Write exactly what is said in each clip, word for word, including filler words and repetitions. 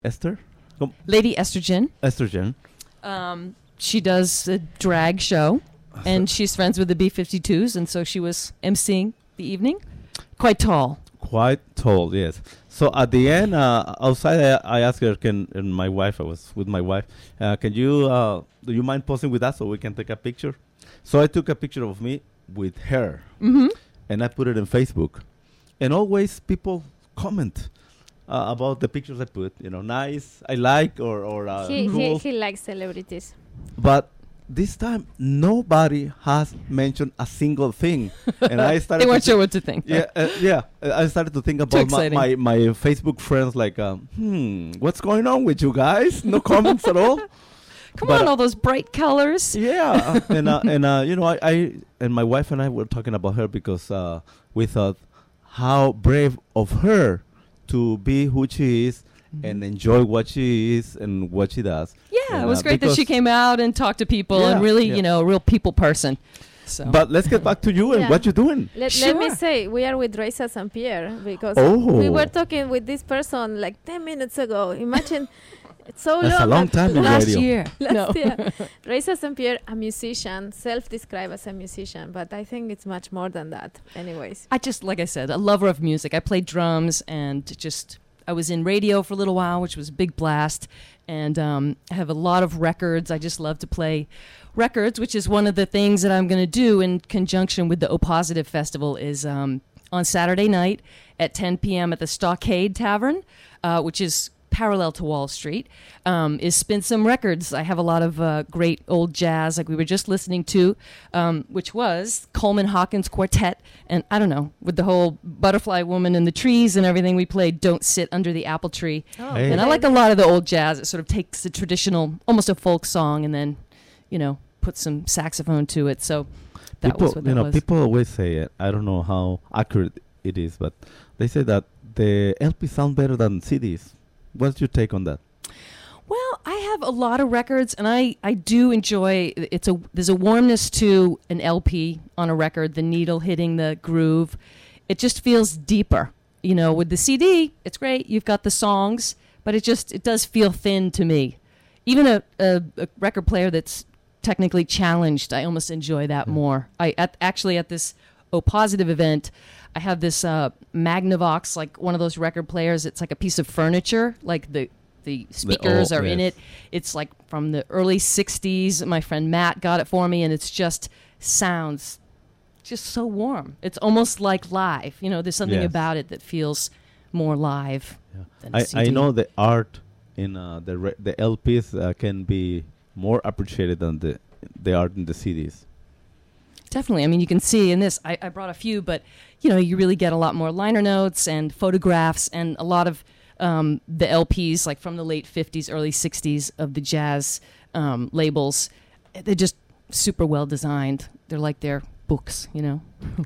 Esther? Com- Lady Estrogen. Estrogen. Um, she does a drag show, and she's friends with the B fifty-twos, and so she was emceeing the evening. Quite tall. Quite tall, yes. So at the end, uh, outside, I, I asked her, can, and my wife, I was with my wife, uh, can you, uh, do you mind posing with us so we can take a picture? So I took a picture of me with her, Mm-hmm. and I put it on Facebook. And always people comment uh, about the pictures I put, you know, nice, I like, or, or uh, He, he, cool. he likes celebrities. But this time, nobody has mentioned a single thing. And I started They weren't to sure what to think. Yeah, uh, yeah. Uh, I started to think about my, exciting. my, my Facebook friends like, um, hmm, what's going on with you guys? No comments at all? Come But, on, uh, all those bright colors. Yeah. and, uh, and uh, you know, I, I and my wife and I were talking about her because uh, we thought how brave of her to be who she is and enjoy what she is and what she does. Yeah, And, it was uh, great that she because- came out and talked to people Yeah, and really, yeah. you know, a real people person. So. But let's get back to you and Yeah. what you're doing. Let, let me Sure. say, we are with Reza Saint Pierre because Oh. we were talking with this person like ten minutes ago. Imagine, it's so That's a long. long time in last radio. year. Last no. year. Reza Saint Pierre, a musician, self-described as a musician, but I think it's much more than that. Anyways. I just, like I said, a lover of music. I played drums and just, I was in radio for a little while, which was a big blast. And um, I have a lot of records. I just love to play records, which is one of the things that I'm going to do in conjunction with the O Positive Festival is um, on Saturday night at ten p.m. at the Stockade Tavern, uh, which is parallel to Wall Street, um, is Spin Some Records. I have a lot of uh, great old jazz, like we were just listening to, um, which was Coleman Hawkins Quartet. And I don't know, with the whole Butterfly Woman in the trees and everything, we played Don't Sit Under the Apple Tree. Oh, Hey. And I like a lot of the old jazz. It sort of takes the traditional, almost a folk song, and then, you know, put some saxophone to it. So that people, was what that you know, was. people always say it. I don't know how accurate it is, but they say that the L P sound better than C Ds. What's your take on that? Well, I have a lot of records, and I, I do enjoy. It's a there's a warmness to an L P on a record. The needle hitting the groove, it just feels deeper. You know, with the C D, it's great. You've got the songs, but it just it does feel thin to me. Even a, a, a record player that's technically challenged, I almost enjoy that Mm. more. I at, actually at this O Positive event, I have this uh, Magnavox, like one of those record players. It's like a piece of furniture, like the the speakers oh, are in yes. it. It's like from the early sixties. My friend Matt got it for me, and it's just sounds just so warm. It's almost like live. You know, there's something Yes. about it that feels more live than a I, C I D. know the art in uh, the re- the L Ps uh, can be more appreciated than the the art in the C Ds. Definitely. I mean, you can see in this, I, I brought a few, but, you know, you really get a lot more liner notes and photographs and a lot of um, the L Ps, like from the late fifties, early sixties of the jazz um, labels. They're just super well designed. They're like their books, you know.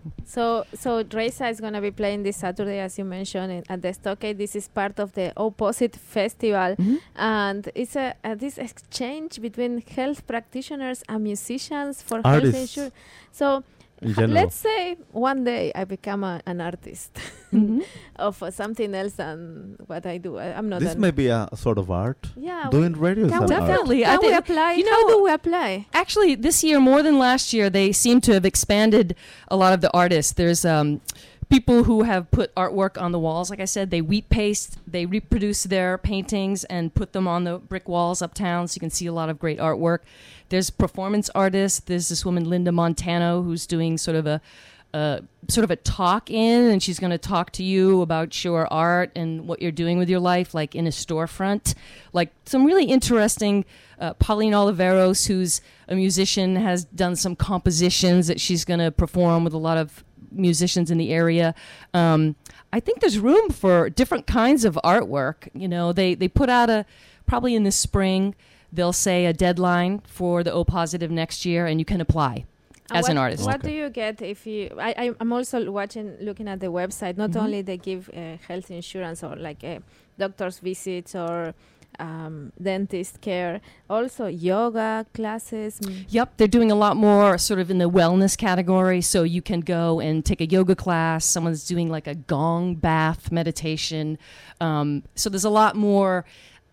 So, so Reza is going to be playing this Saturday, as you mentioned, in, at the Stockade. This is part of the Opposite Festival, Mhm. and it's a, a this exchange between health practitioners and musicians for health Artists. insurance. So, In h- general. let's say one day I become a, an artist Mhm. of uh, something else than what I do. I, I'm not. This an may be a, a sort of art. yeah. Doing radio is can an we, art. Definitely. I Can we think- apply? you How know- do we apply? Actually, this year, more than last year, they seem to have expanded a lot of the artists. There's um, people who have put artwork on the walls. Like I said, they wheat paste, they reproduce their paintings and put them on the brick walls uptown, so you can see a lot of great artwork. There's performance artists. There's this woman, Linda Montano, who's doing sort of a uh, sort of a talk in, and she's going to talk to you about your art and what you're doing with your life, like in a storefront. Like some really interesting, uh, Pauline Oliveros, who's a musician, has done some compositions that she's going to perform with a lot of musicians in the area. Um, I think there's room for different kinds of artwork. You know, they, they put out a, probably in the spring, they'll say a deadline for the O Positive next year, and you can apply. And As what, an artist. What Okay. do you get if you? I, I I'm also watching, looking at the website. Not Mhm. only they give uh, health insurance or like uh, doctor's visits or um, dentist care, also yoga classes. mm. Yep, they're doing a lot more sort of in the wellness category. So you can go and take a yoga class. Someone's doing like a gong bath meditation. Um, so there's a lot more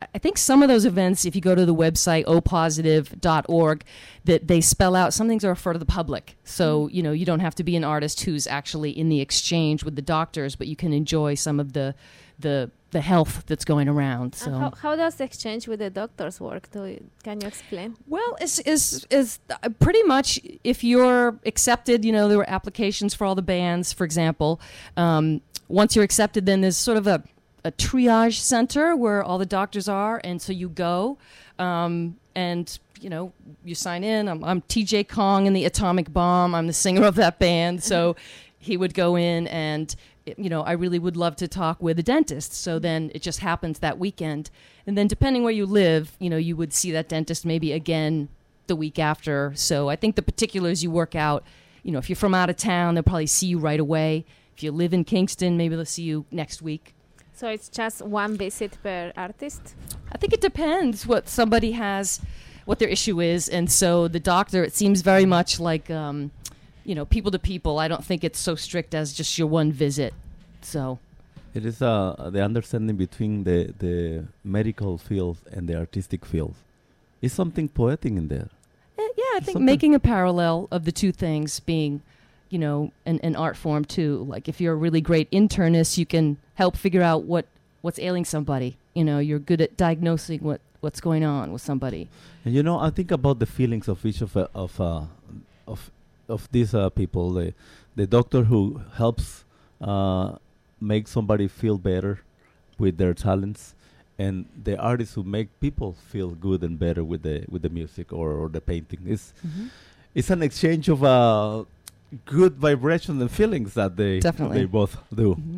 I think some of those events, if you go to the website o positive dot org, that they spell out some things are for the public. So, you know, you don't have to be an artist who's actually in the exchange with the doctors, but you can enjoy some of the the the health that's going around. So And how, how does the exchange with the doctors work? Do you, can you explain? Well, it's, it's, it's uh, pretty much if you're accepted, you know, there were applications for all the bands, for example. Um, once you're accepted, then there's sort of a, a triage center where all the doctors are. And so you go um, and, you know, you sign in. I'm, I'm T J Kong in the Atomic Bomb. I'm the singer of that band. So he would go in and, you know, I really would love to talk with a dentist. So then it just happens that weekend. And then depending where you live, you know, you would see that dentist maybe again the week after. So I think the particulars you work out, you know, if you're from out of town, they'll probably see you right away. If you live in Kingston, maybe they'll see you next week. So it's just one visit per artist? I think it depends what somebody has, what their issue is. And so the doctor, it seems very much like, um, you know, people to people. I don't think it's so strict as just your one visit. So It is uh, the understanding between the, the medical field and the artistic field. Is something poetic in there? Uh, yeah, I think Something- making a parallel of the two things being, you know, an, an art form too. Like if you're a really great internist, you can help figure out what, what's ailing somebody. You know, you're good at diagnosing what, what's going on with somebody. And you know, I think about the feelings of each of uh, of uh, of of these uh, people. The the doctor who helps uh, make somebody feel better with their talents, and the artists who make people feel good and better with the with the music or, or the painting. It's Mm-hmm. it's an exchange of uh, good vibrations and feelings that they Definitely. they both do. Mm-hmm.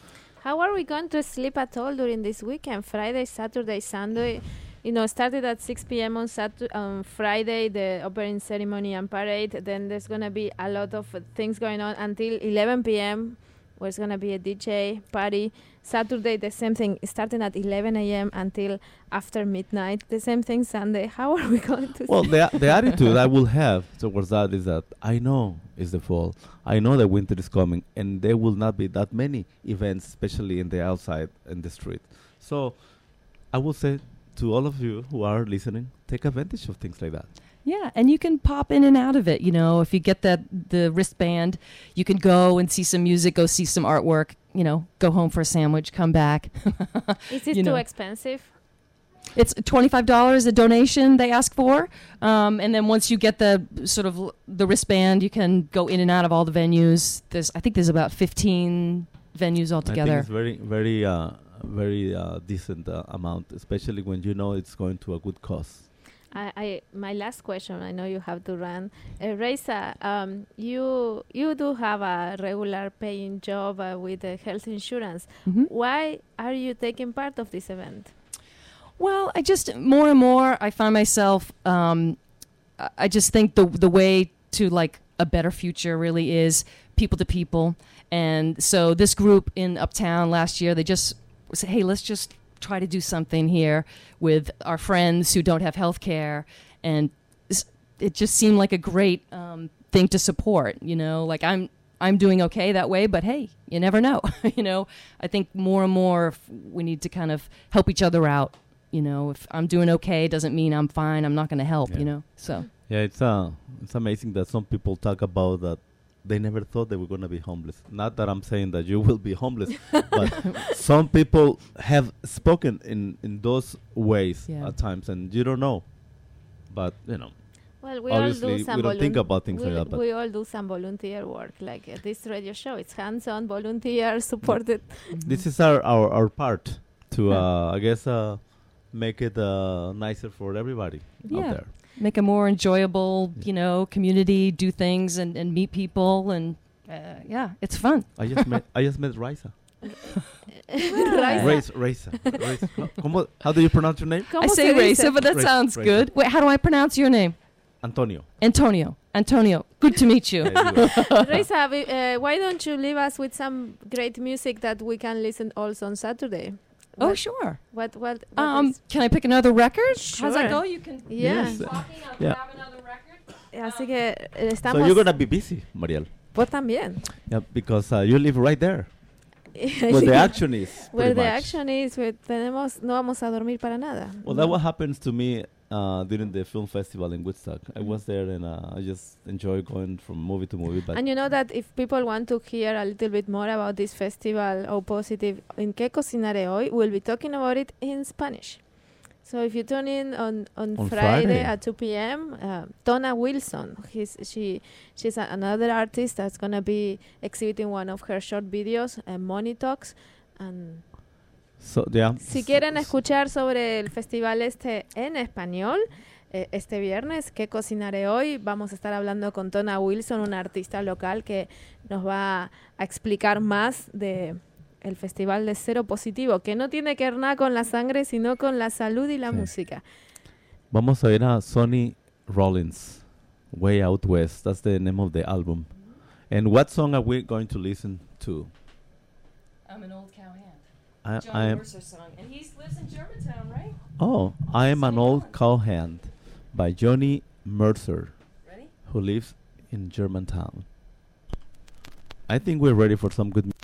How are we going to sleep at all during this weekend? Friday, Saturday, Sunday? You know, started at six p.m. on Saturday, on Friday, the opening ceremony and parade. Then there's going to be a lot of uh, things going on until eleven p.m. where it's going to be a D J party. Saturday, the same thing, starting at eleven a.m. until after midnight. The same thing Sunday. How are we going to Well, the the attitude I will have towards that is that I know it's the fall. I know that winter is coming, and there will not be that many events, especially in the outside in the street. So, I will say to all of you who are listening, take advantage of things like that. Yeah, and you can pop in and out of it. You know, if you get that the wristband, you can go and see some music, go see some artwork. You know, go home for a sandwich, come back. Is it you too know. expensive? It's twenty-five dollars a donation they ask for, um, and then once you get the sort of l- the wristband, you can go in and out of all the venues. There's, I think, there's about fifteen venues I altogether. think it's very, very, uh, very uh, decent uh, amount, especially when you know it's going to a good cause. I, I my last question. I know you have to run. Uh, Reisa, um, you you do have a regular paying job uh, with uh, health insurance. Mhm. Why are you taking part of this event? Well, I just more and more I find myself. Um, I- I just think the the way to like a better future really is people to people, and so this group in Uptown last year they just said, "Hey, let's just try to do something here with our friends who don't have health care," and s- it just seemed like a great um, thing to support. You know, like I'm. I'm doing okay that way, but hey, you never know. you know, I think more and more f- we need to kind of help each other out. You know, if I'm doing okay, doesn't mean I'm fine. I'm not going to help. Yeah. You know, so Yeah, it's uh, it's amazing that some people talk about that they never thought they were going to be homeless. Not that I'm saying that you will be homeless, but some people have spoken in, in those ways Yeah. at times, and you don't know. But, you know, Well, we obviously all do some we don't think volun- about things we, like that. But we all do some volunteer work, like uh, this radio show. It's hands-on, volunteer supported. this is our, our, our part to, Yeah. uh, I guess, uh, make it uh, nicer for everybody Yeah. out there. make a more enjoyable, you know, community, do things and, and meet people. And uh, yeah, it's fun. I just met I just met Raisa. Raisa. Raisa. Raisa. Raisa. ¿Cómo- How do you pronounce your name? ¿Cómo I se say dice? Raisa, but that Raisa, sounds Raisa. good. Wait, how do I pronounce your name? Antonio. Antonio. Antonio. Good to meet you. There you go. Reisa, we- uh, why don't you leave us with some great music that we can listen also on Saturday? Oh, What- sure. What? What? what Um, is- can I pick another record? How's that Sure. go? You can. yeah. Yes. Talking, I'll Yeah. grab another record. Así que eh, So estamos. you're gonna be busy, Mariel. Pues también. Yeah, because uh, you live right there. Where the action is. Where pretty the much. action is, where tenemos, no vamos a dormir para nada. Well, that what happens to me uh, during the film festival in Woodstock. I was there and uh, I just enjoy going from movie to movie. But And you know that if people want to hear a little bit more about this festival, O Positive, in ¿Qué cocinaré hoy? We'll be talking about it in Spanish. So if you tune in on, on, On Friday, Friday. at two p.m., uh, Tona Wilson, he's, she, she's a, another artist that's going to be exhibiting one of her short videos, uh, Money Talks. And so yeah. si quieren escuchar sobre el festival este en español, eh, este viernes, ¿Qué cocinaré hoy? Vamos a estar hablando con Tona Wilson, una artista local que nos va a explicar más de el festival de Cero Positivo, que no tiene que ver nada con la sangre, sino con la salud y la Sí. música. Vamos a ir a Sonny Rollins, Way Out West. That's the name of the album. And what song are we going to listen to? I'm an old cowhand. I, I Johnny am. Mercer song. And he lives in Germantown, right? Oh, I am an Sonny old Rollins. cowhand by Johnny Mercer, Ready? who lives in Germantown. I think we're ready for some good. mu-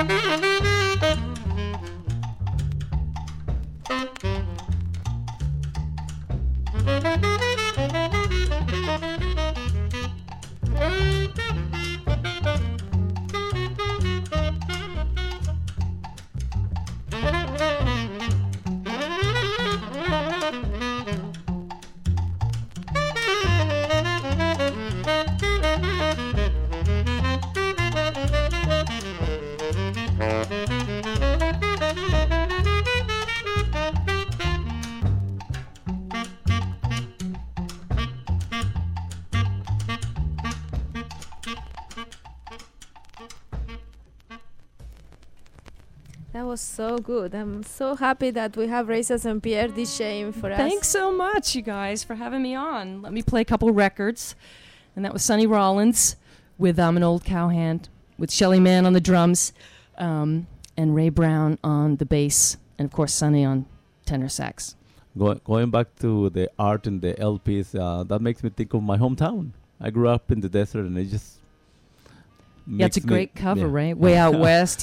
That was so good. I'm so happy that we have Reza Saint Pierre DJing for us. Thanks so much, you guys, for having me on. Let me play a couple records. And that was Sonny Rollins with um, an old cowhand, with Shelly Manne on the drums, um, and Ray Brown on the bass, and of course Sonny on tenor sax. Go, going back to the art and the L Ps, uh, that makes me think of my hometown. I grew up in the desert, and it just Yeah, it's a makes me- great cover, yeah. right? Way out west.